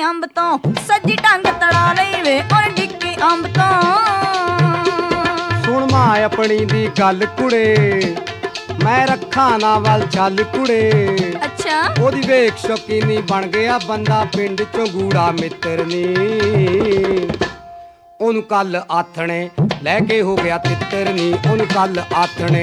ਅੰਬ ਤੋਂ ਸੱਜੀ ਟੰਗ ਤੜਾ ਲਈ ਵੇ ਉਹਨੇ ਡਿੱਕੀ ਅੰਬ ਤੋਂ। ਸੁਣ ਮਾਂ ਆਪਣੀ ਦੀ ਗੱਲ ਕੁੜੇ, ਮੈਂ ਰੱਖਾਂ ਨਾ ਵੱਲ ਚੱਲ ਕੁੜੇ। ਅੱਛਾ ਉਹਦੀ ਵੇਖ ਸ਼ੌਕੀਨੀ ਬਣ ਗਿਆ ਬੰਦਾ, ਪਿੰਡ ਚੋਂ ਗੂੜਾ ਮਿੱਤਰ ਨੀ। ਉਹਨੂੰ ਕੱਲ ਆਥਣੇ ਲੈ ਕੇ ਹੋ ਗਿਆ ਤਿੱਤਰ ਨੀ, ਉਹਨੂੰ ਕੱਲ ਆਥਣੇ।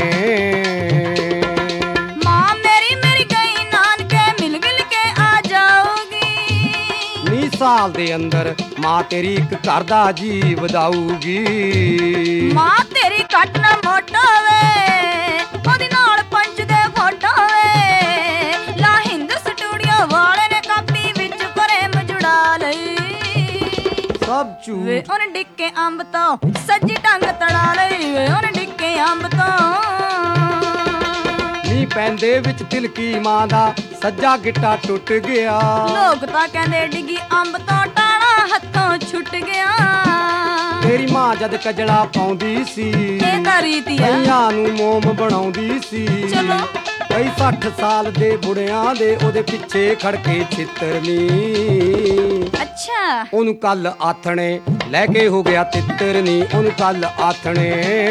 ਮਾਂ ਮੇਰੀ ਗਈ ਨਾਨਕੇ ਮਿਲ ਗਿਲ ਕੇ ਆ ਜਾਊਗੀ। 20 ਸਾਲ ਦੇ ਅੰਦਰ ਮਾਂ ਤੇਰੀ ਇੱਕ ਘਰ ਦਾ ਜੀ ਵਧਾਊਗੀ। ਮਾਂ ਤੇਰੀ ਕੱਟ ਨਾ ਮੋਟਾ ਵੇ, ਉਹਦੀ ਨਾਲ ਪੰਚ ਦੇ ਫੋਟੋ ਵੇ। ਲਾ ਹਿੰਦ ਸਟੂਡੀਓ ਵਾਲੇ ਨੇ ਕਾਪੀ ਵਿੱਚ ਫਰੇਮ ਜੁੜਾ ਲਈ ਸਭ ਵੇ ਝੂਠ। ਉਹਨੇ ਡਿੱਕੇ ਅੰਬ ਤੋਂ ਸੱਜੀ ਟੰਗ ਤੜਾ ਲਈ ਵੇ ਉਹਨੇ ਡਿੱਕੇ ਅੰਬ ਤੋਂ। ਮੀਂਹ ਪੈਂਦੇ ਵਿੱਚ ਤਿਲਕੀ ਮਾਂ ਦਾ ਸੱਜਾ ਗਿੱਟਾ ਟੁੱਟ ਗਿਆ। ਲੋਕ ਤਾਂ ਕਹਿੰਦੇ ਡਿੱਗੀ ਅੰਬ ਤੋਂ ਟਾਣਾ ਹੱਥੋਂ ਛੁੱਟ ਗਿਆ। ਤੇਰੀ ਮਾਂ ਜਦ ਕਜਲਾ ਪਾਉਂਦੀ ਸੀ, ਇਹ ਤਾਂ ਰੀਤੀ ਆ। ਕਈਆਂ ਨੂੰ ਮੋਮ ਬਣਾਉਂਦੀ ਸੀ। ਚਲੋ ਕਈ 60 ਸਾਲ ਦੇ ਬੁੜਿਆਂ ਦੇ ਉਹਦੇ ਪਿੱਛੇ ਖੜਕੇ ਛਿੱਤਰ ਨੀ। ਅੱਛਾ ਉਹਨੂੰ ਕੱਲ ਆਥਣੇ ਲੈ ਕੇ ਹੋ ਗਿਆ ਤਿੱਤਰ ਨੀ, ਉਹਨੂੰ ਕੱਲ ਆਥਣੇ।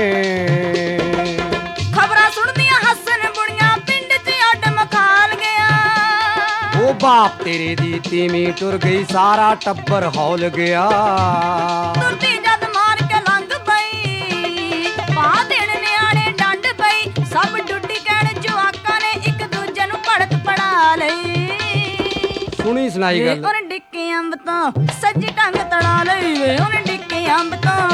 ਖਬਰਾਂ ਸੁਣਦੀਆਂ ਹੱਸਣ ਬੁੜੀਆਂ ਪਿੰਡ 'ਚ ਅੱਡ ਮਖਾਲ ਗਿਆ। ਉਹ ਬਾਪ ਤੇਰੇ ਦੀ ਤੀਵੀਂ ਟੁਰ ਗਈ, ਸਾਰਾ ਟੱਬਰ ਹੌਲ ਗਿਆ। ਤੁਰਦੀ ਜਦ ਮਾਰ ਕੇ ਲੰਘ ਪਈ, ਪਾ ਦੇਣ ਨਿਆਣੇ ਡੰਡ ਪਈ। ਸਭ ਡੁੱਡੀ ਕਹਿਣ ਜਵਾਕਾਂ ਨੇ ਇੱਕ ਦੂਜੇ ਨੂੰ ਭੜਕ ਪੜਾ ਲਈ। ਸੁਣੀ ਸੁਣਾਈ ਵੇ ਗੱਲ। ਉਹਨੇ ਡਿੱਕੇ ਅੰਬ ਤੋਂ ਸੱਜੀ ਟੰਗ ਤੜਾ ਲਈ ਵੇ ਉਹਨੇ ਡਿੱਕੇ ਅੰਬ ਤੋਂ।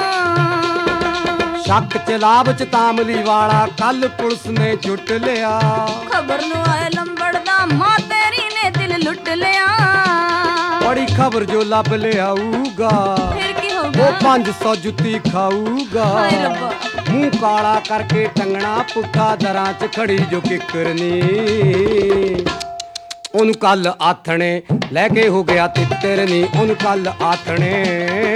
ਸ਼ੱਕ ਚਲਾਬ ਚ ਤਾਮਲੀ ਵਾਲਾ ਕੱਲ ਪੁਲਿਸ ਨੇ ਜੁੱਟ ਲਿਆ। ਖਬਰ ਨੂੰ ਆਏ ਲੰਬੜਦਾ ਮਾਂ ਤੇਰੀ ਨੇ ਦਿਲ ਲੁੱਟ ਲਿਆ। ਬੜੀ ਖਬਰ ਜੋ ਲੱਭ ਲਿਆਊਗਾ, ਫਿਰ ਕੀ ਹੋਗਾ? ਉਹ 500 ਜੁੱਤੀ ਖਾਊਗਾ। ਹਾਏ ਰੱਬਾ ਮੂੰਹ ਕਾਲਾ ਕਰਕੇ ਟੰਗਣਾ ਪੁੱਠਾ ਦਰਾਂ ਚ ਖੜੀ ਜੋ ਕਿਕਰਨੀ। ਉਹਨੂੰ ਕੱਲ ਆਥਣੇ ਲੈ ਕੇ ਹੋ ਗਿਆ ਤਿੱਤਰ ਨੀ, ਉਹਨੂੰ ਕੱਲ ਆਥਣੇ।